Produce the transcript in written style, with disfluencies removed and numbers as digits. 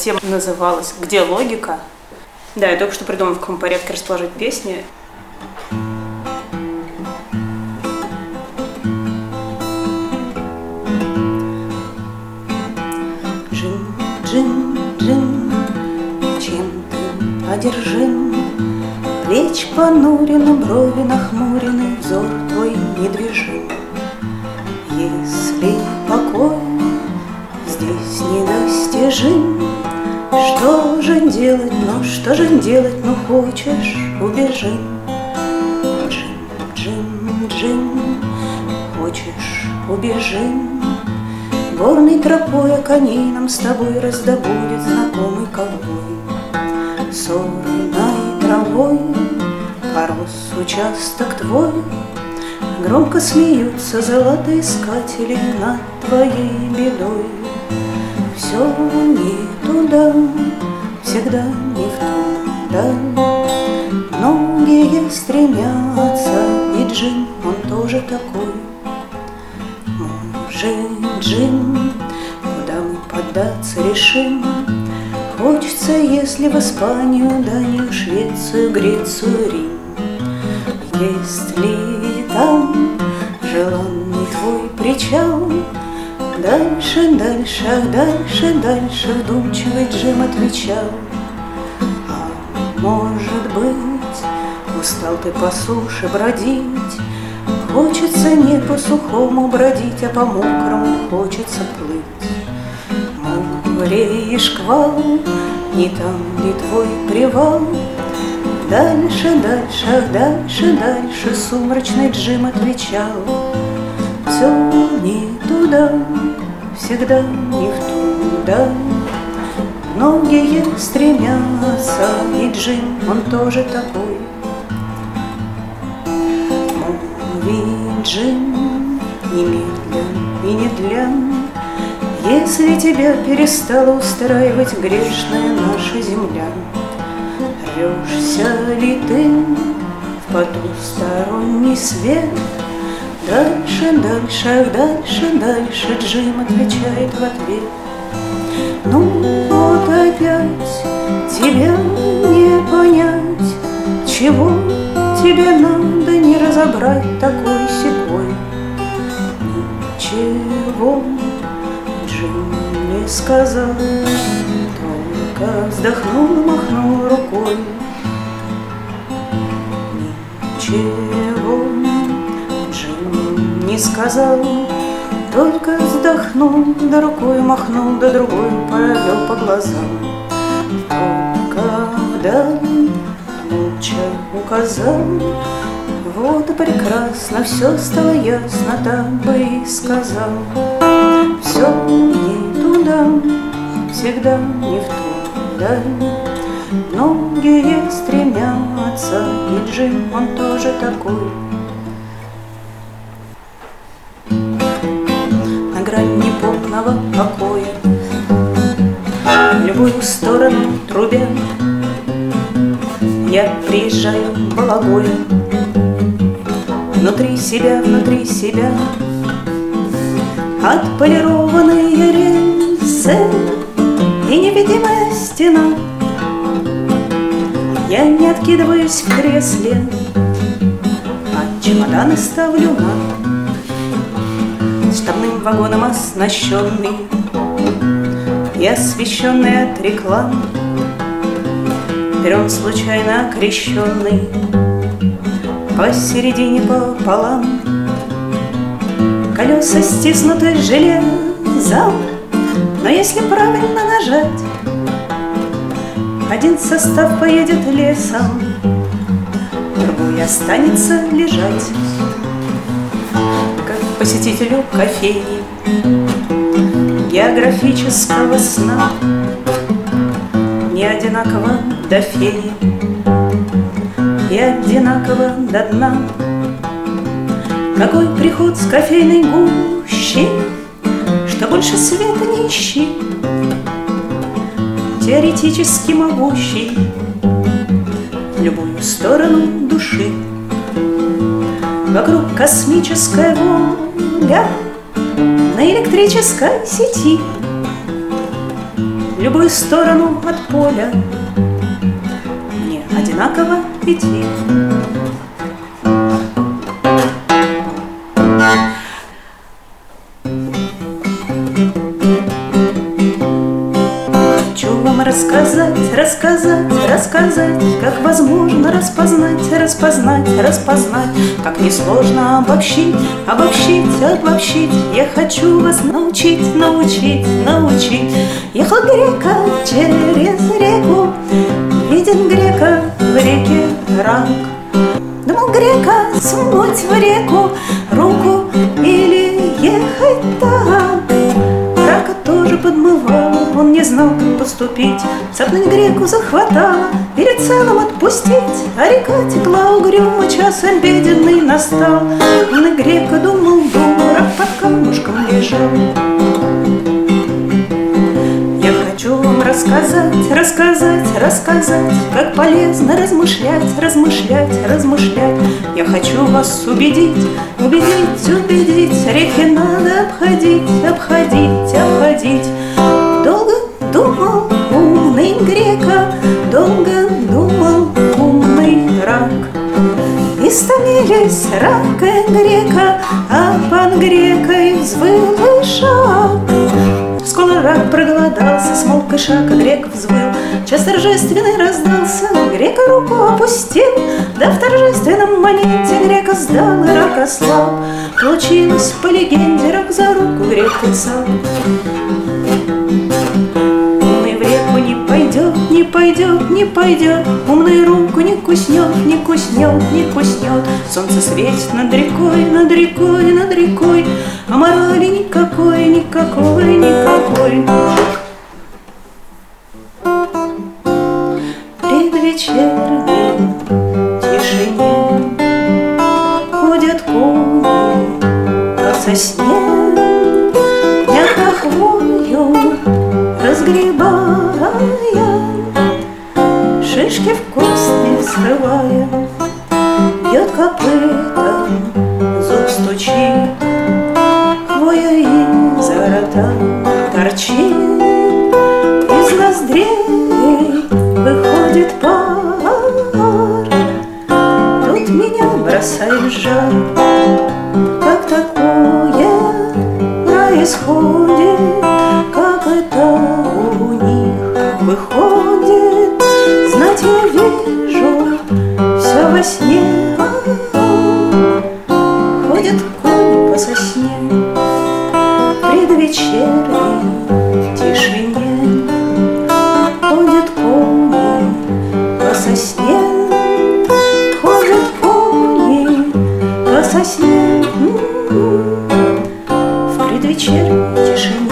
тема называлась «Где логика?». Да, я только что придумала, в каком порядке расположить песни. Джин, джин, джин, чем ты одержим? Плеч понурены, брови нахмурены, взор твой недвижим. Если покой здесь недостижим, что же делать, что же делать, хочешь, убежи. Джин, джин, джин, хочешь, убежи. Горной тропой коней нам с тобой раздобудет знакомый ковбой. Сорной травой порос участок твой, громко смеются золотоискатели над твоей бедой. Все не туда, всегда не в ту даль. Многие стремятся, и джин, он тоже такой. Может, джин, куда мы поддаться решим? Хочется, если в Испанию, Данию, Швецию, Грецию, Рим. Есть ли там желанный твой причал? Дальше, дальше, ах, дальше, дальше вдумчивый Джим отвечал. А может быть, устал ты по суше бродить? Хочется не по сухому бродить, а по мокрому хочется плыть. Море и шквал, не там ли твой привал? Дальше, дальше, ах, дальше, дальше сумрачный Джим отвечал. Все не туда, всегда не в ту даль. Многие стремятся, и Джим, он тоже такой. Мой Джим, немедлен и не длен, если тебя перестала устраивать грешная наша земля. Рвешься ли ты в потусторонний свет? Дальше, дальше, ах, дальше, дальше Джим отвечает в ответ. Ну вот опять тебя не понять, чего тебе надо не разобрать такой-сякой. Ничего Джим не сказал, только вздохнул, махнул рукой. Ничего Джим не сказал, только вздохнул, да рукой махнул, да другой провел по глазам. Только вдаль молча указал. Вот и прекрасно, все стало ясно, так бы и сказал. Все не туда, всегда не в ту даль. Многие стремятся, и Джим, он тоже такой. На грани полного покоя, в любую сторону трубя, я приезжаю в Балагое. Внутри себя, отполированные рельсы и невидимая стена. Я не откидываюсь в кресле, а чемоданы ставлю на штабным вагоном оснащенный и освещенный от реклам. Перрон случайно окрещенный посередине пополам. Колеса стиснуты железом, но если правильно нажать, один состав поедет лесом, другой останется лежать. Как посетителю кофейни географического сна не одинаково до фени и одинаково до дна. Какой приход с кофейной гущи, что больше света не ищи. Теоретически могущий в любую сторону души. Вокруг космическая воля на электрической сети. любую сторону от поля. Мне одинаково идти. Хочу вам рассказать, как возможно распознать, как несложно обобщить. Я хочу вас научить. Ехал грека через реку, виден грека в реке рак. Думал грека смыть в реку руку или ехать так. Рака тоже подмывала, он не знал, как поступить. Цапнуть греку захватала или целым отпустить. А река текла угрюмо, час обеденный настал. Умный грека думал, рак под камушком лежал. Я хочу вам рассказать, как полезно размышлять. Я хочу вас убедить, реки надо обходить. Долго думал умный грека, умный рак. Истомились рак и грека, а под грекой взвыл шаг. Скоро рак проголодался, смолк и шаг, а грек взвыл. Час торжественный раздался, грека руку опустил. Да в торжественном моменте грека сдал, и рак ослаб. Получилось по легенде, рак за руку грек сам. Умный в реку не пойдет, умный руку не куснет. Солнце светит над рекой, а морали никакой. Предвечерней тишине ходят кони по сосне, мягко хвою разгребая, шишки вкусные срывая. Бьет копытом, зуб стучит, хвоя изо рта торчит. Из ноздрей выходит пар, тут меня бросает жар. Как такое происходит, как это у них выходит? Знать я вижу все во сне. Ходят кони по сосне предвечерней тишине. Ходят кони по сосне, в предвечерней тишине.